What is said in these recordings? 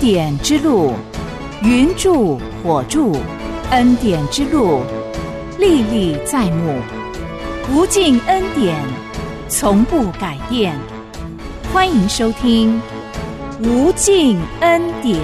典之路，云柱火柱，恩典之路，历历在目，无尽恩典，从不改变。欢迎收听无尽恩典。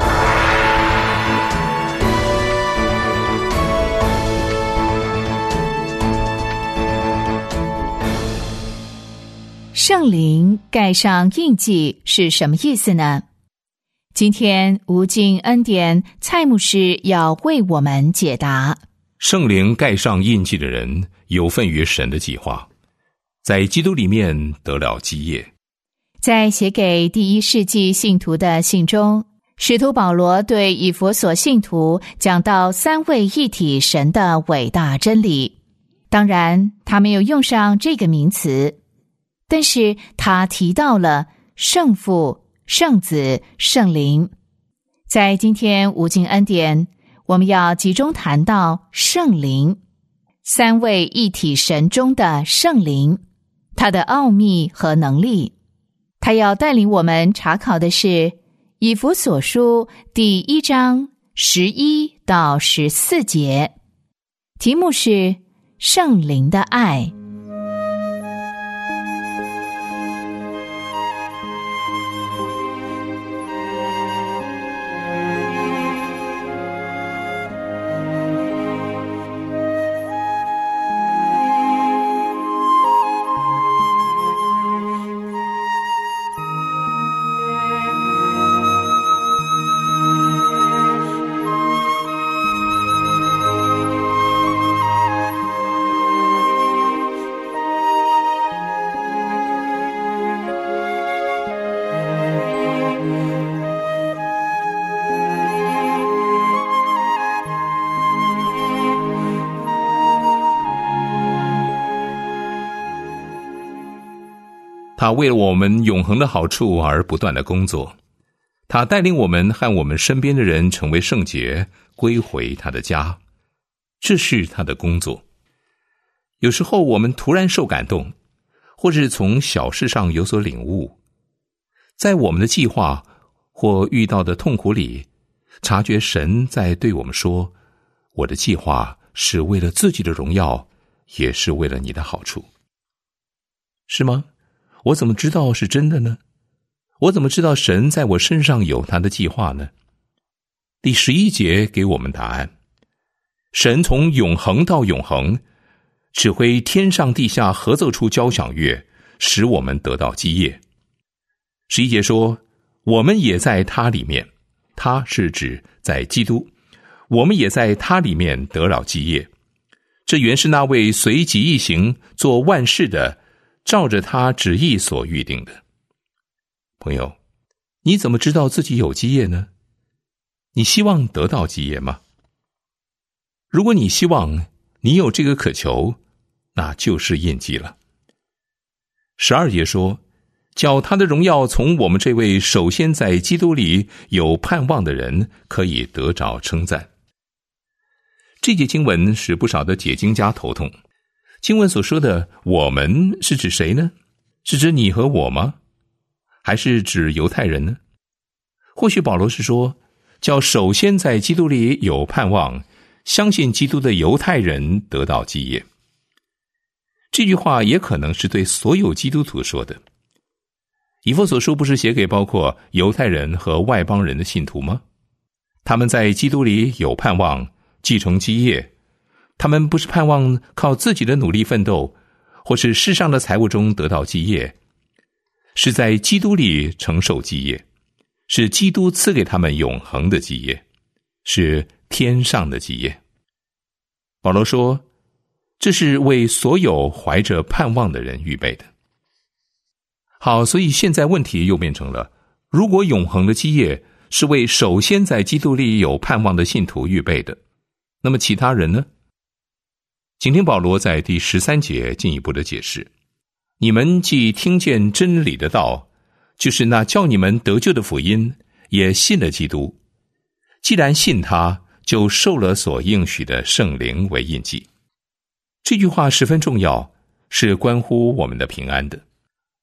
圣灵盖上印记是什么意思呢？今天无尽恩典蔡牧师要为我们解答。 圣灵盖上印记的人有份于神的计划，在基督里面得了基业。 在写给第一世纪信徒的信中，使徒保罗对以弗所信徒讲到三位一体神的伟大真理。当然他没有用上这个名词，但是他提到了圣父、圣子、圣灵。在今天无尽恩典，我们要集中谈到圣灵，三位一体神中的圣灵，他的奥秘和能力。他要带领我们查考的是以弗所书第1章11到14节，题目是圣灵的爱。 他为了我们永恒的好处而不断的工作，他带领我们和我们身边的人成为圣洁，归回他的家，这是他的工作。有时候我们突然受感动，或是从小事上有所领悟，在我们的计划或遇到的痛苦里，察觉神在对我们说，我的计划是为了自己的荣耀，也是为了你的好处。是吗？我怎么知道是真的呢？我怎么知道神在我身上有他的计划呢？第11节给我们答案。神从永恒到永恒，指挥天上地下合奏出交响乐，使我们得到基业。11节说，我们也在他里面，他是指在基督，我们也在他里面得了基业。这原是那位随己意行做万事的，照着他旨意所预定的。朋友，你怎么知道自己有基业呢？你希望得到基业吗？如果你希望你有这个渴求，那就是印记了。12节说，叫他的荣耀从我们这位首先在基督里有盼望的人可以得着称赞。这节经文使不少的解经家头痛。经文所说的我们是指谁呢？是指你和我吗？还是指犹太人呢？或许保罗是说，叫首先在基督里有盼望，相信基督的犹太人得到基业。这句话也可能是对所有基督徒说的。以弗所书不是写给包括犹太人和外邦人的信徒吗？他们在基督里有盼望，继承基业。他们不是盼望靠自己的努力奋斗，或是世上的财物中得到基业，是在基督里承受基业，是基督赐给他们永恒的基业，是天上的基业。保罗说，这是为所有怀着盼望的人预备的。好，所以现在问题又变成了，如果永恒的基业是为首先在基督里有盼望的信徒预备的，那么其他人呢？请听保罗在第13节进一步的解释，你们既听见真理的道，就是那叫你们得救的福音，也信了基督，既然信他，就受了所应许的圣灵为印记。这句话十分重要，是关乎我们的平安的。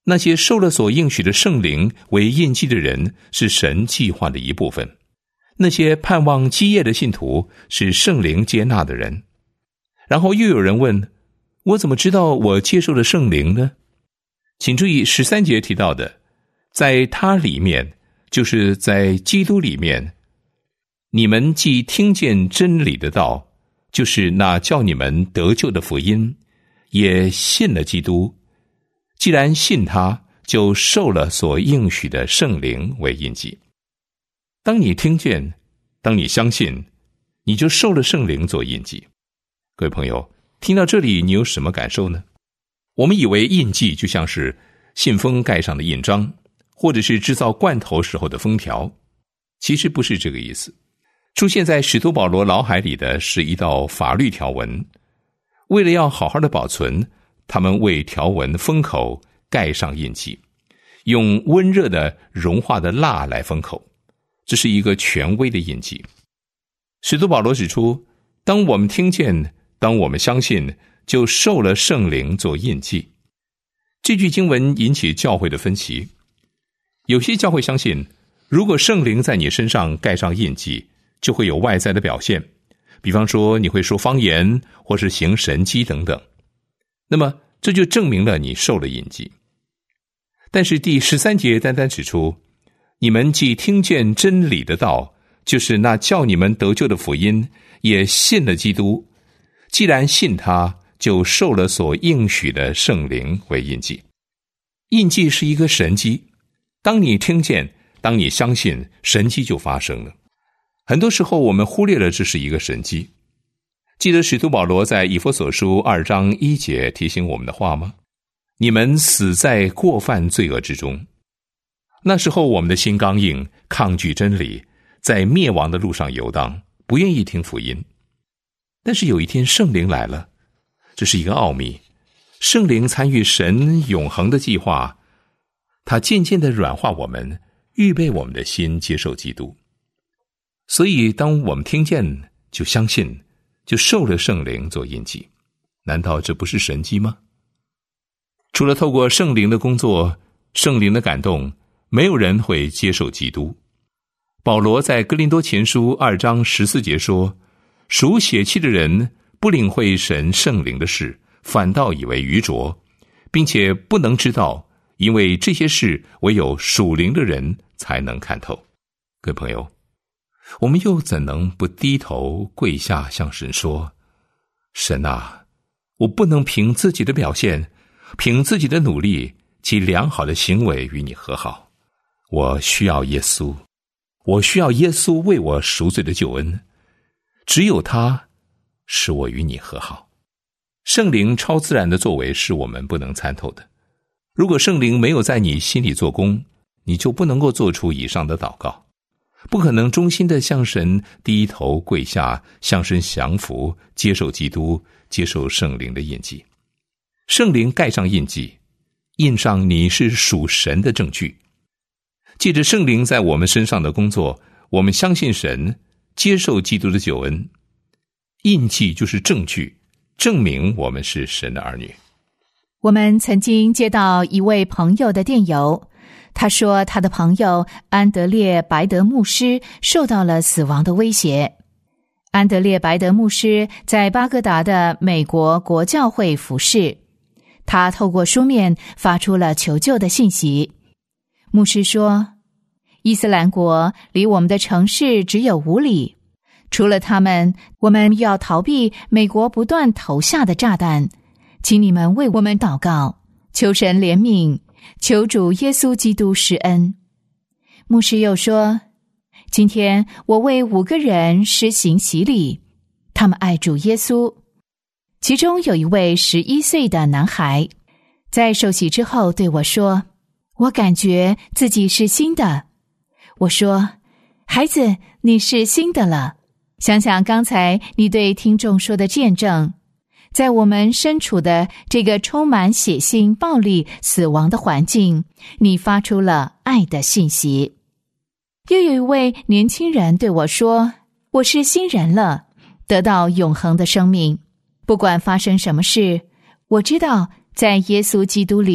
那些受了所应许的圣灵为印记的人，是神计划的一部分。那些盼望基业的信徒，是圣灵接纳的人。然后又有人问，我怎么知道我接受了圣灵呢？请注意13节提到的，在他里面，就是在基督里面，你们既听见真理的道，就是那叫你们得救的福音，也信了基督。既然信他，就受了所应许的圣灵为印记。当你听见，当你相信，你就受了圣灵做印记。各位朋友，听到这里，你有什么感受呢？我们以为印记就像是信封盖上的印章，或者是制造罐头时候的封条，其实不是这个意思。出现在使徒保罗脑海里的是一道法律条文，为了要好好的保存，他们为条文封口盖上印记，用温热的融化的蜡来封口，这是一个权威的印记。使徒保罗指出，当我们听见，当我们相信，就受了圣灵做印记。这句经文引起教会的分歧。有些教会相信，如果圣灵在你身上盖上印记，就会有外在的表现，比方说你会说方言，或是行神迹等等。那么这就证明了你受了印记。但是第13节单单指出，你们既听见真理的道，就是那叫你们得救的福音，也信了基督。既然信他，就受了所应许的圣灵为印记。印记是一个神迹，当你听见，当你相信，神迹就发生了。很多时候我们忽略了这是一个神迹。记得使徒保罗在以弗所书2章1节提醒我们的话吗？你们死在过犯罪恶之中。那时候我们的心刚硬，抗拒真理，在灭亡的路上游荡，不愿意听福音。但是有一天圣灵来了，这是一个奥秘。圣灵参与神永恒的计划，他渐渐地软化我们，预备我们的心接受基督。所以当我们听见，就相信，就受了圣灵做印记。难道这不是神迹吗？除了透过圣灵的工作，圣灵的感动，没有人会接受基督。保罗在哥林多前书2章14节说，属血气的人不领会神圣灵的事，反倒以为愚拙，并且不能知道，因为这些事唯有属灵的人才能看透。各位朋友，我们又怎能不低头跪下向神说，神啊，我不能凭自己的表现，凭自己的努力其良好的行为与你和好。我需要耶稣，我需要耶稣为我赎罪的救恩，只有他使我与你和好。圣灵超自然的作为是我们不能参透的。如果圣灵没有在你心里做工，你就不能够做出以上的祷告，不可能忠心的向神低头跪下，向神降服，接受基督，接受圣灵的印记。圣灵盖上印记，印上你是属神的证据。借着圣灵在我们身上的工作，我们相信神，接受基督的救恩。印记就是证据，证明我们是神的儿女。 我们曾经接到一位朋友的电邮，他说他的朋友安德烈·白德牧师受到了死亡的威胁。安德烈·白德牧师在巴格达的美国国教会服侍，他透过书面发出了求救的信息。牧师说，伊斯兰国离我们的城市只有5里，除了他们，我们要逃避美国不断投下的炸弹，请你们为我们祷告，求神怜悯，求主耶稣基督施恩。牧师又说，今天我为5个人施行洗礼，他们爱主耶稣。其中有一位11岁的男孩，在受洗之后对我说，我感觉自己是新的。我说，孩子，你是新的了。想想刚才你对听众说的见证，在我们身处的这个充满血腥、暴力、死亡的环境，你发出了爱的信息。又有一位年轻人对我说，我是新人了，得到永恒的生命。不管发生什么事，我知道在耶稣基督里，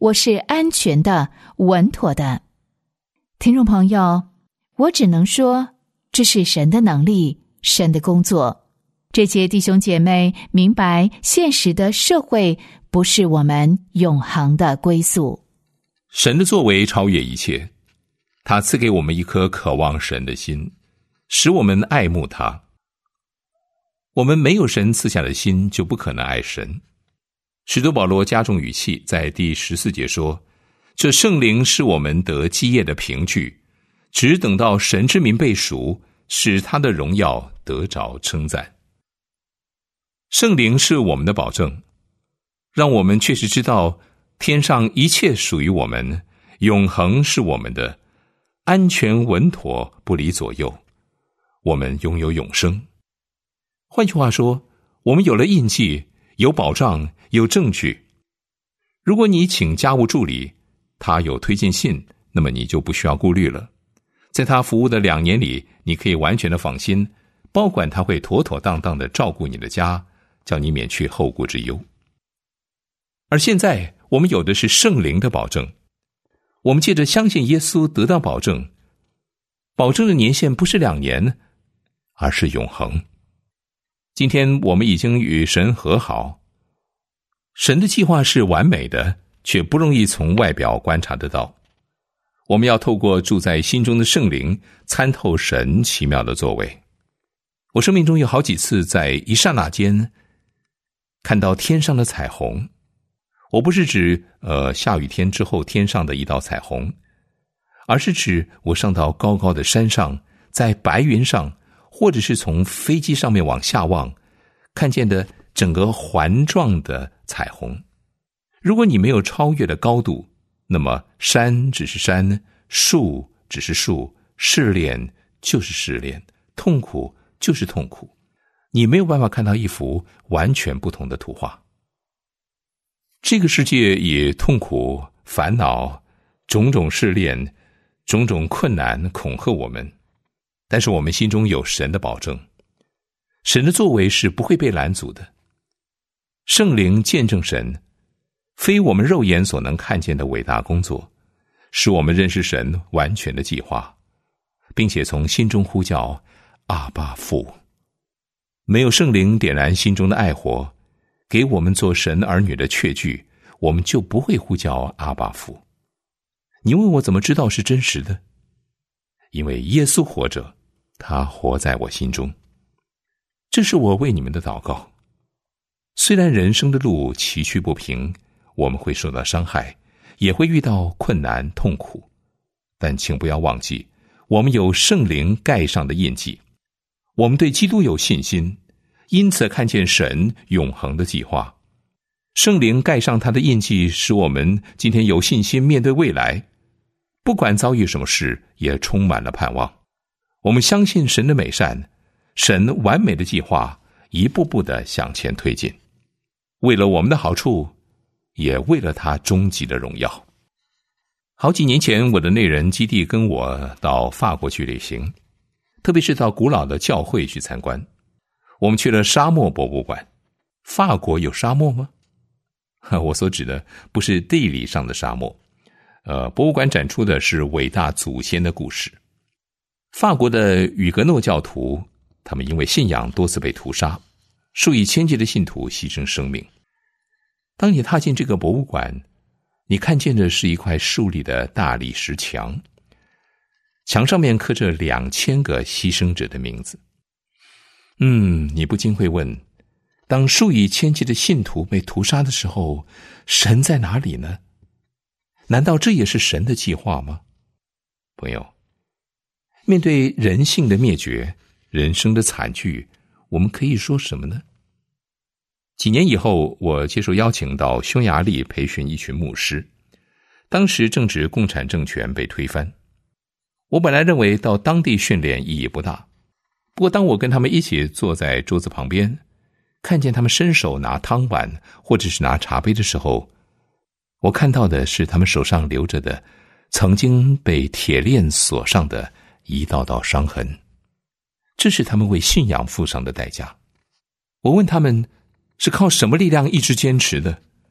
我是安全的、稳妥的。听众朋友，我只能说，这是神的能力，神的工作。这些弟兄姐妹明白，现实的社会不是我们永恒的归宿。 神的作为超越一切，他赐给我们一颗渴望神的心，使我们爱慕他。我们没有神赐下的心，就不可能爱神。使徒保罗加重语气，在第14节说，这圣灵是我们得基业的凭据，只等到神之民被赎，使他的荣耀得着称赞。圣灵是我们的保证，让我们确实知道天上一切属于我们，永恒是我们的，安全稳妥，不离左右，我们拥有永生。换句话说，我们有了印记，有保障，有证据。如果你请家务助理，他有推荐信，那么你就不需要顾虑了。在他服务的2年里，你可以完全的放心，保管他会妥妥当当的照顾你的家，叫你免去后顾之忧。而现在我们有的是圣灵的保证，我们借着相信耶稣得到保证，保证的年限不是2年，而是永恒。今天我们已经与神和好，神的计划是完美的，却不容易从外表观察得到。我们要透过住在心中的圣灵，参透神奇妙的作为。我生命中有好几次在一刹那间看到天上的彩虹，我不是指下雨天之后天上的一道彩虹，而是指我上到高高的山上，在白云上，或者是从飞机上面往下望，看见的整个环状的彩虹。如果你没有超越的高度，那么山只是山，树只是树，试炼就是试炼，痛苦就是痛苦，你没有办法看到一幅完全不同的图画。这个世界以痛苦、烦恼、种种试炼、种种困难恐吓我们，但是我们心中有神的保证，神的作为是不会被拦阻的。圣灵见证神非我们肉眼所能看见的伟大工作，使我们认识神完全的计划，并且从心中呼叫阿爸父。没有圣灵点燃心中的爱火，给我们做神儿女的确据，我们就不会呼叫阿爸父。你问我怎么知道是真实的？因为耶稣活着，他活在我心中。这是我为你们的祷告。虽然人生的路崎岖不平，我们会受到伤害，也会遇到困难痛苦，但请不要忘记，我们有圣灵盖上的印记，我们对基督有信心，因此看见神永恒的计划。圣灵盖上他的印记，使我们今天有信心面对未来，不管遭遇什么事，也充满了盼望。我们相信神的美善，神完美的计划一步步地向前推进，为了我们的好处，也为了他终极的荣耀。好几年前，我的内人基地跟我到法国去旅行，特别是到古老的教会去参观。我们去了沙漠博物馆。法国有沙漠吗？我所指的不是地理上的沙漠，博物馆展出的是伟大祖先的故事。法国的雨格诺教徒，他们因为信仰多次被屠杀，数以千计的信徒牺牲生命。当你踏进这个博物馆，你看见的是一块竖立的大理石墙，墙上面刻着2000个牺牲者的名字。你不禁会问，当数以千计的信徒被屠杀的时候，神在哪里呢？难道这也是神的计划吗？朋友，面对人性的灭绝，人生的惨剧，我们可以说什么呢？几年以后，我接受邀请到匈牙利培训一群牧师，当时正值共产政权被推翻。我本来认为到当地训练意义不大，不过当我跟他们一起坐在桌子旁边，看见他们伸手拿汤碗或者是拿茶杯的时候，我看到的是他们手上留着的曾经被铁链锁上的一道道伤痕，这是他们为信仰付上的代价。我问他们是靠什么力量一直坚持的？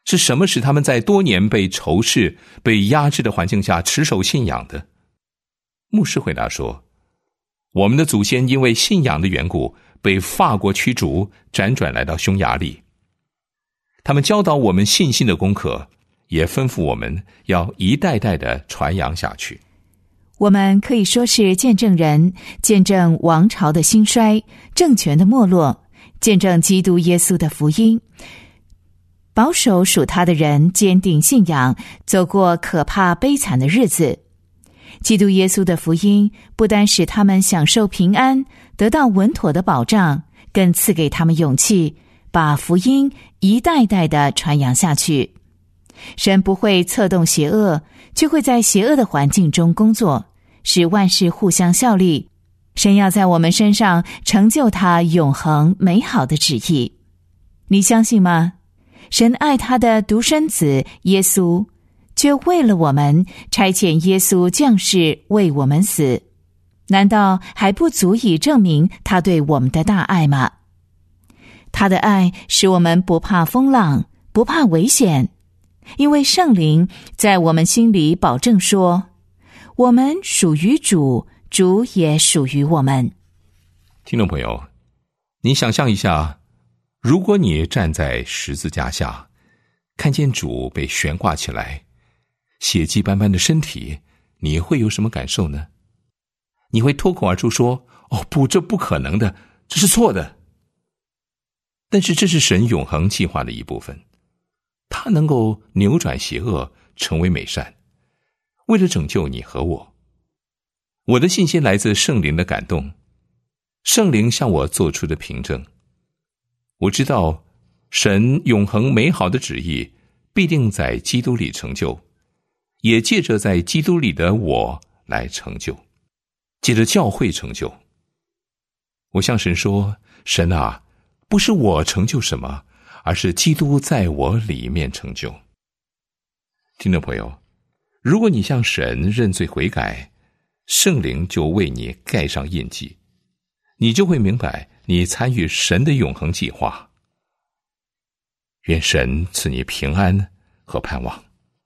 是什么使他们在多年被仇视、被压制的环境下持守信仰的？牧师回答说，我们的祖先因为信仰的缘故，被法国驱逐，辗转来到匈牙利。他们教导我们信心的功课，也吩咐我们要一代代的传扬下去。 我们可以说是见证人，见证王朝的兴衰，政权的没落，见证基督耶稣的福音。保守属他的人坚定信仰，走过可怕悲惨的日子。基督耶稣的福音不单使他们享受平安，得到稳妥的保障，更赐给他们勇气，把福音一代代的传扬下去。神不会策动邪恶，却会在邪恶的环境中工作，使万事互相效力。神要在我们身上成就他永恒美好的旨意。你相信吗？神爱他的独生子耶稣，却为了我们差遣耶稣降世为我们死，难道还不足以证明他对我们的大爱吗？他的爱使我们不怕风浪，不怕危险，因为圣灵在我们心里保证说，我们属于主，主也属于我们。 听众朋友，你想象一下，如果你站在十字架下，看见主被悬挂起来，血迹斑斑的身体，你会有什么感受呢？你会脱口而出说，哦不，这不可能的，这是错的。但是这是神永恒计划的一部分，他能够扭转邪恶，成为美善，为了拯救你和我。我的信心来自圣灵的感动，圣灵向我做出的凭证。我知道神永恒美好的旨意必定在基督里成就，也借着在基督里的我来成就，借着教会成就。我向神说，神啊，不是我成就什么，而是基督在我里面成就。听众朋友，如果你向神认罪悔改，圣灵就为你盖上印记，你就会明白你参与神的永恒计划。愿神赐你平安和盼望。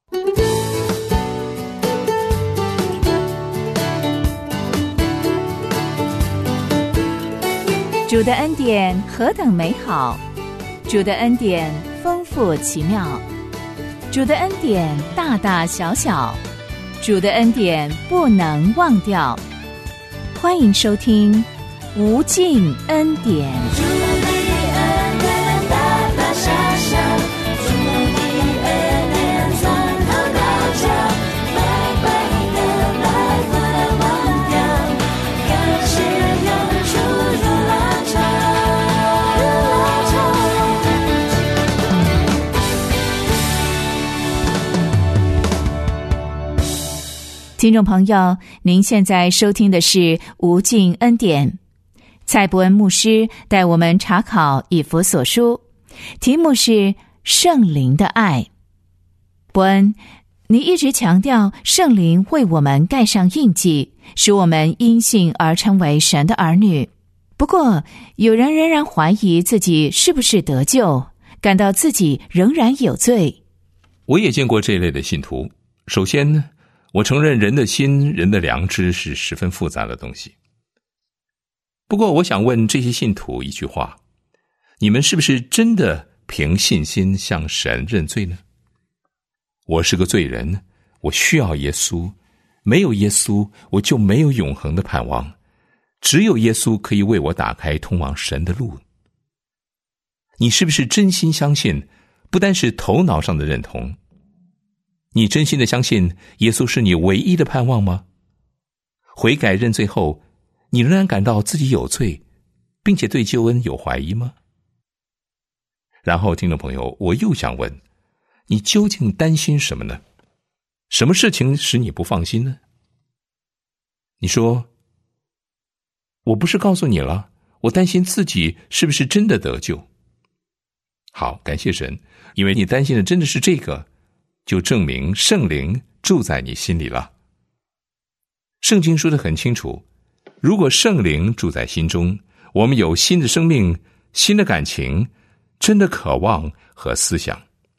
主的恩典何等美好，主的恩典丰富奇妙，主的恩典大大小小，主的恩典不能忘掉。欢迎收听无尽恩典。主的恩典大大小小，主的恩典从头到脚，白白的来不能忘掉，感谢永驻如浪潮，听众朋友，您现在收听的是无尽恩典。蔡伯恩牧师带我们查考以弗所书，题目是圣灵的爱。伯恩，你一直强调圣灵为我们盖上印记，使我们因信而成为神的儿女。不过，有人仍然怀疑自己是不是得救，感到自己仍然有罪。 我也见过这一类的信徒。首先，我承认人的心、人的良知是十分复杂的东西。不过我想问这些信徒一句话，你们是不是真的凭信心向神认罪呢？我是个罪人，我需要耶稣，没有耶稣我就没有永恒的盼望，只有耶稣可以为我打开通往神的路。你是不是真心相信，不单是头脑上的认同，你真心的相信耶稣是你唯一的盼望吗？悔改认罪后，你仍然感到自己有罪，并且对救恩有怀疑吗？然后听众朋友，我又想问，你究竟担心什么呢？什么事情使你不放心呢？你说，我不是告诉你了，我担心自己是不是真的得救。好，感谢神，因为你担心的真的是这个，就证明圣灵住在你心里了。圣经说得很清楚，如果圣灵住在心中，我们有新的生命、新的感情、真的渴望和思想。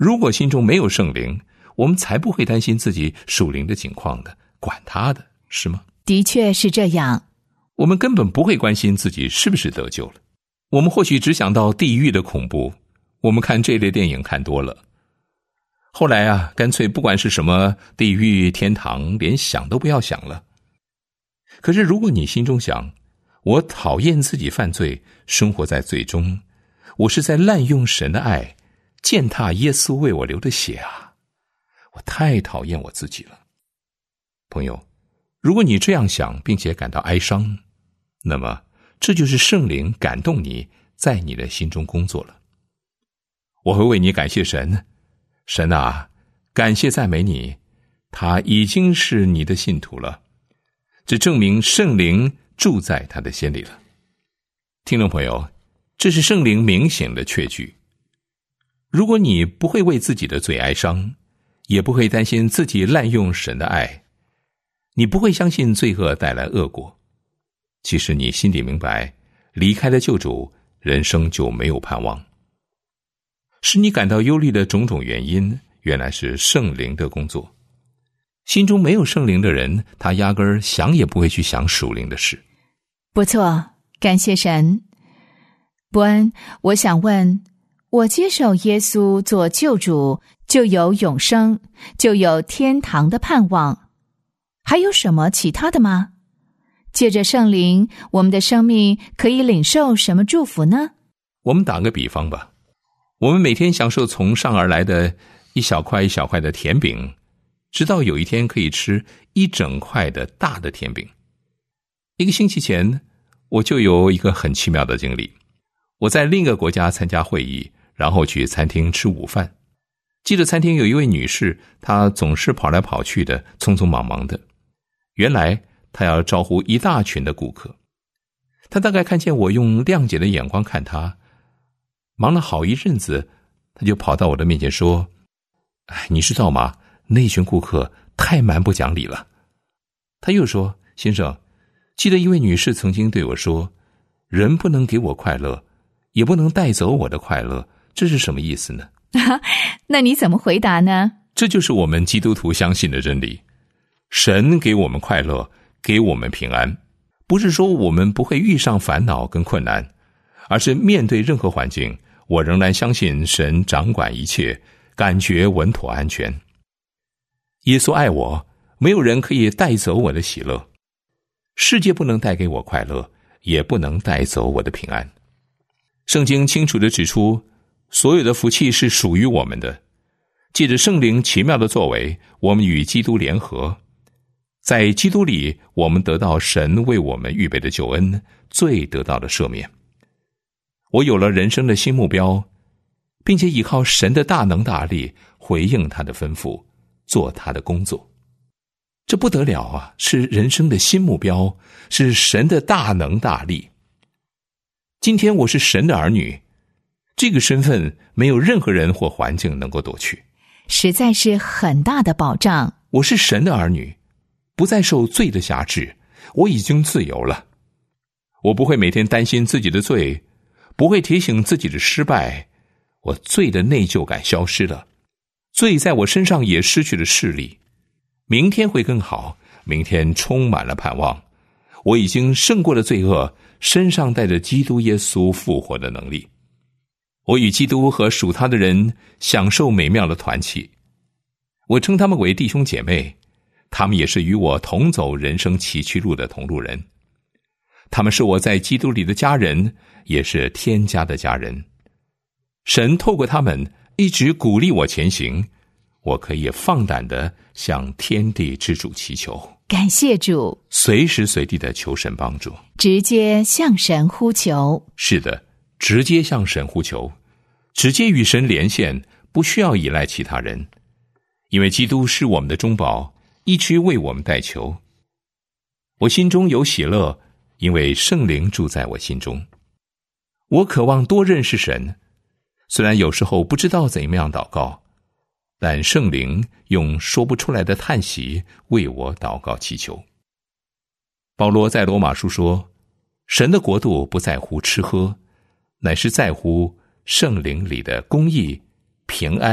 如果心中没有圣灵，我们才不会担心自己属灵的境况的，管他的，是吗？ 的确是这样。 我们根本不会关心自己是不是得救了。我们或许只想到地狱的恐怖，我们看这类电影看多了。后来啊，干脆不管是什么地狱、天堂，连想都不要想了。可是如果你心中想，我讨厌自己犯罪，生活在罪中，我是在滥用神的爱，践踏耶稣为我流的血啊！我太讨厌我自己了。朋友，如果你这样想并且感到哀伤，那么这就是圣灵感动你，在你的心中工作了。我会为你感谢神，神啊，感谢赞美你，他已经是你的信徒了，这证明圣灵住在他的心里了。听众朋友，这是圣灵明显的确据。如果你不会为自己的罪哀伤，也不会担心自己滥用神的爱，你不会相信罪恶带来恶果，其实你心里明白，离开了救主，人生就没有盼望。使你感到忧虑的种种原因，原来是圣灵的工作。心中没有圣灵的人，他压根儿想也不会去想属灵的事。 不错，感谢神。伯恩，我想问，我接受耶稣做救主，就有永生，就有天堂的盼望，还有什么其他的吗？借着圣灵，我们的生命可以领受什么祝福呢？ 我们打个比方吧，我们每天享受从上而来的一小块一小块的甜饼，直到有一天可以吃一整块的大的甜饼。1个星期前，我就有一个很奇妙的经历。我在另一个国家参加会议，然后去餐厅吃午饭。记得餐厅有一位女士，她总是跑来跑去的，匆匆忙忙的。原来她要招呼一大群的顾客。她大概看见我用谅解的眼光看她，忙了好一阵子，她就跑到我的面前说：“你知道吗？那群顾客太蛮不讲理了。”她又说：“先生，记得一位女士曾经对我说，人不能给我快乐，也不能带走我的快乐，这是什么意思呢？” 那你怎么回答呢？ 这就是我们基督徒相信的真理。神给我们快乐，给我们平安，不是说我们不会遇上烦恼跟困难，而是面对任何环境，我仍然相信神掌管一切，感觉稳妥安全。耶稣爱我，没有人可以带走我的喜乐。世界不能带给我快乐，也不能带走我的平安。圣经清楚地指出，所有的福气是属于我们的。借着圣灵奇妙的作为，我们与基督联合，在基督里，我们得到神为我们预备的救恩，罪得到了赦免。我有了人生的新目标，并且依靠神的大能大力，回应他的吩咐，做他的工作。这不得了啊，是人生的新目标，是神的大能大力。今天我是神的儿女，这个身份没有任何人或环境能够夺去， 实在是很大的保障。 我是神的儿女，不再受罪的辖制，我已经自由了。我不会每天担心自己的罪，不会提醒自己的失败，我罪的内疚感消失了，罪在我身上也失去了势力。明天会更好，明天充满了盼望。我已经胜过了罪恶，身上带着基督耶稣复活的能力。我与基督和属他的人享受美妙的团契。我称他们为弟兄姐妹，他们也是与我同走人生崎岖路的同路人。他们是我在基督里的家人，也是天家的家人。神透过他们一直鼓励我前行，我可以放胆地向天地之主祈求。 感谢主， 随时随地的求神帮助， 直接向神呼求。 是的，直接向神呼求，直接与神连线，不需要依赖其他人，因为基督是我们的中保，一直为我们代求。我心中有喜乐，因为圣灵住在我心中。我渴望多认识神，虽然有时候不知道怎么样祷告，但圣灵用说不出来的叹息为我祷告祈求。保罗在罗马书说，神的国度不在乎吃喝，乃是在乎圣灵里的公义、平安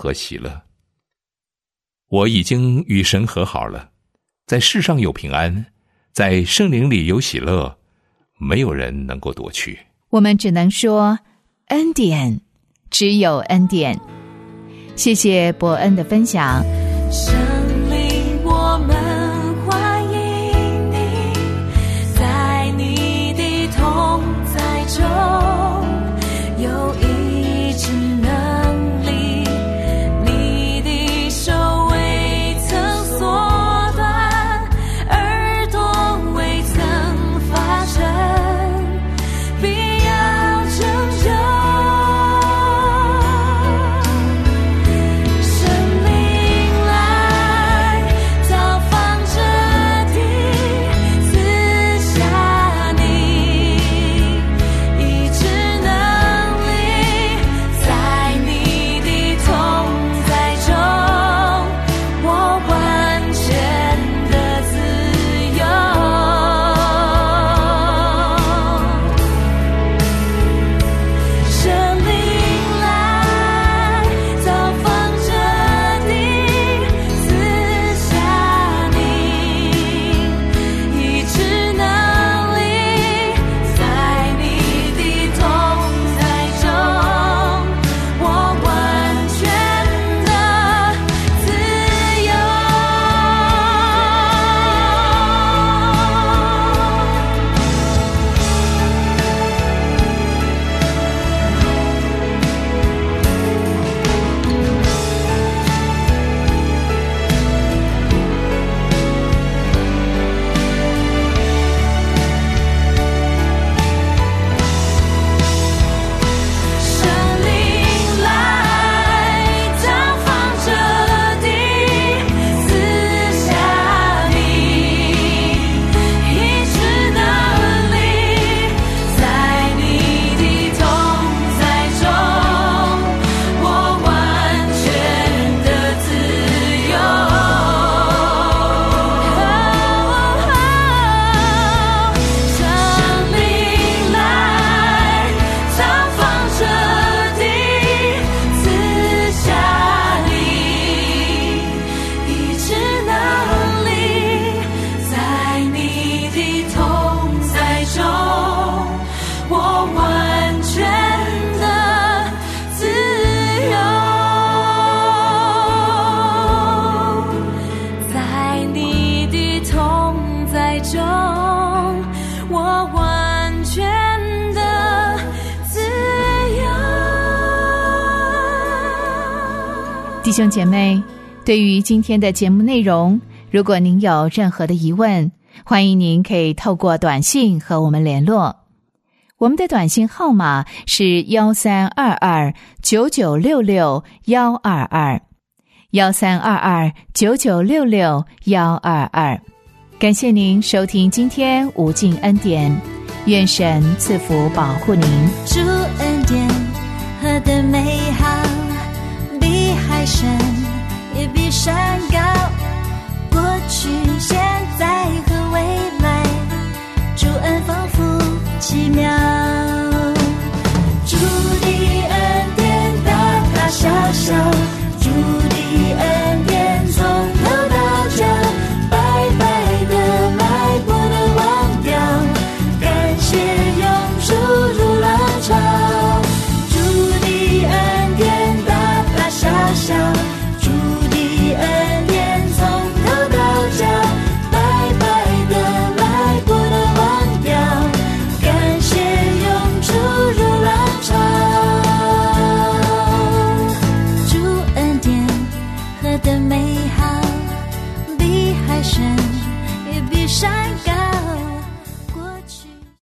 和喜乐。我已经与神和好了，在世上有平安，在圣灵里有喜乐，没有人能够夺去。 我们只能说恩典，只有恩典。谢谢伯恩的分享。 圣灵，我们欢迎你，在你的同在中有医治能力，你的手未曾缩短，耳朵未曾发沉，必要拯救。 弟兄姐妹，对于今天的节目内容，如果您有任何的疑问，欢迎您可以透过短信和我们联络。我们的短信号码是1322-9966-122，1322-9966-122。感谢您收听今天无尽恩典，愿神赐福保护您。 主恩典何等美好，比海深也比山高，过去现在和未来，主恩丰富奇妙。